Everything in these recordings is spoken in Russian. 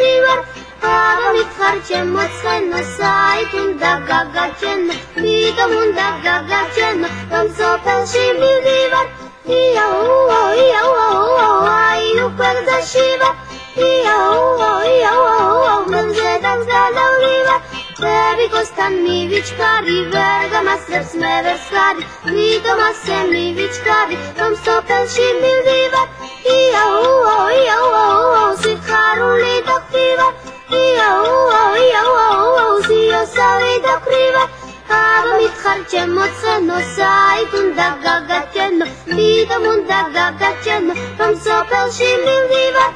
מלדיבר אבא מתחרצ'ם מוצחנו סייטון דגגצ'נו פתאום דגגצ'נו גם סופר שמלדיבר יאו איו פרדה שיבה יאו מנזדן זגלאוליבה Because tan mi vichkari, verga maser smeverskari, vito masem mi vichkari, tom sopel shimil divat, sikharu li doktiva, siyo sali dokriva, aba mitcharchem motzeno saitun dagagateno, vito mun dagagateno, tom sopel shimil divat,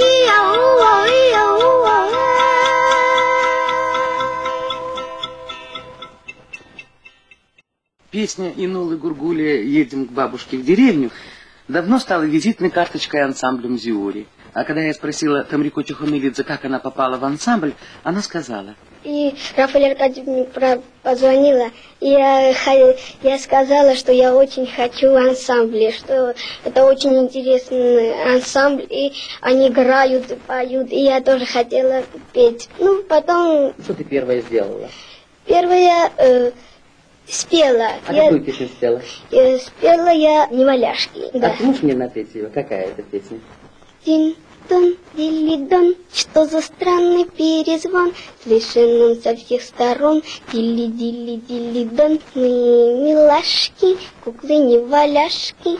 Песня Инулы Гургулия «Едем к бабушке в деревню» давно стала визитной карточкой ансамбля «Мзиури». А когда я спросила Тамрику Чухомилидзе, как она попала в ансамбль, она сказала. И Рафаэль Аркадьевич мне позвонила, и я сказала, что я очень хочу в ансамбле, что это очень интересный ансамбль, и они играют и поют, и я тоже хотела петь. Ну, потом... Что ты первая сделала? Первая... спела. А какую песню спела? Спела я «Неваляшки». Да. А ты можешь мне напеть ее? Какая это песня? Дин-дон, дили-дон, что за странный перезвон, слышен он со всех сторон. Дили-дили-дили-дон, мы милашки, куклы-неваляшки,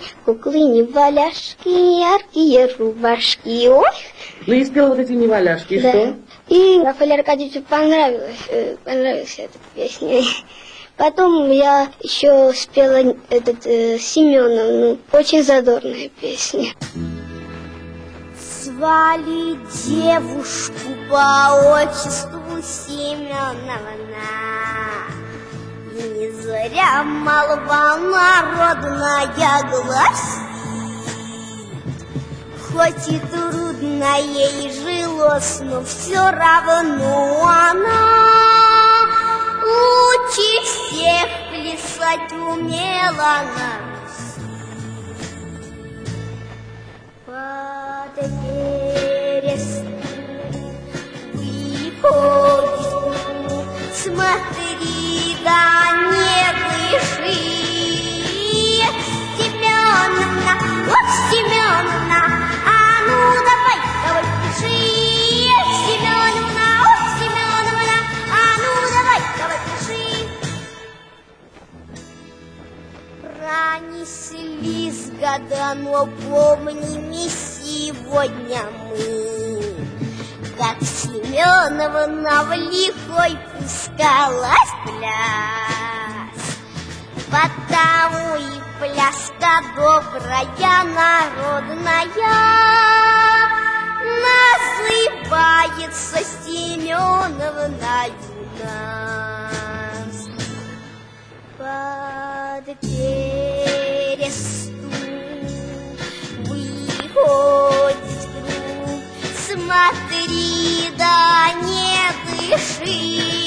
яркие рубашки. Ой! Ну и спела вот эти «Неваляшки», и да. Что? И Рафаэлю Аркадьевичу понравилась эта песня. Потом я еще спела Семеновну, очень задорная песня. Звали девушку по отчеству Семеновна, и не зря молва народная гласит, хоть и трудно ей жилось, но все равно она лучше всех плясать умела на Руси. Под вереск выходит, смотри, да не дыши. Семеновна, вот Семеновна, а ну давай пиши. Семеновна, вот Семеновна, а ну давай пиши. Пронеслись года, но помним и сегодня мы, как Семеновна в лихой пускалась пляс. Потому и пляска добрая, народная, называется Семеновною нас. Под переступ выходит круг, смотри, да не дыши.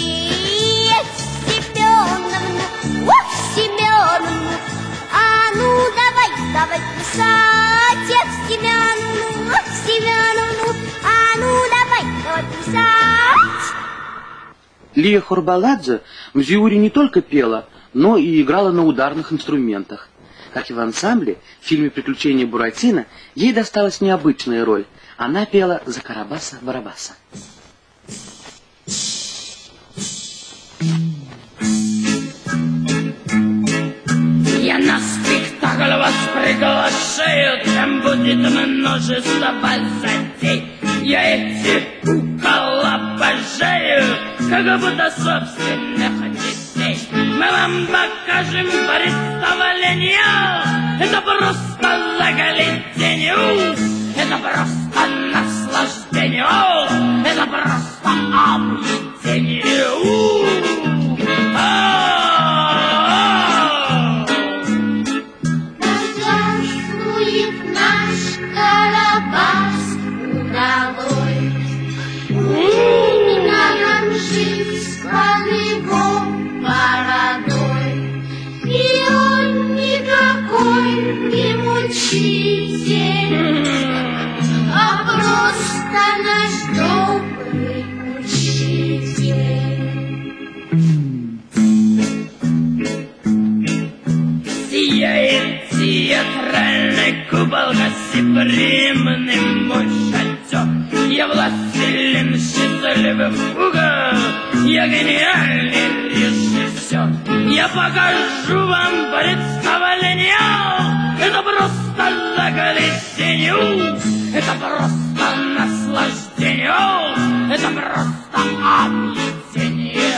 Семеновну, вот Семеновну, а ну давай писать. Семеновну, вот Семеновну, а ну давай писать. Лия Хорбаладзе в «Мзиури» не только пела, но и играла на ударных инструментах. Как и в ансамбле, в фильме «Приключения Буратино» ей досталась необычная роль. Она пела за Карабаса-Барабаса. Я на спектакль вас приглашаю, там будет множество позатей. Я этих кукол обожаю, как будто собственных детей. Мы вам покажем представление, это просто загляденье, это просто наслаждение, это просто объедение. Здравствует наш Карабас удалой, нам жить с полевом бородой. И он никакой не мучитель, а просто наш добрый был гостеприимным, будь шатер. Я властелин счастливых угол, я гениальный режиссер. Я покажу вам представление, это просто загляденье, это просто наслаждение, это просто объединение.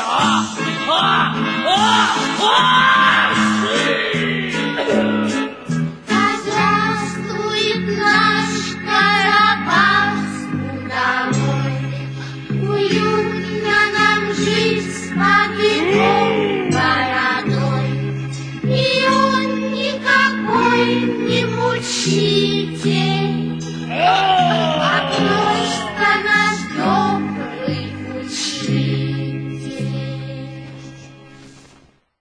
Здравствует наш Карабас домой. Уютно нам жить с побегом бородой. И он никакой не мучитель.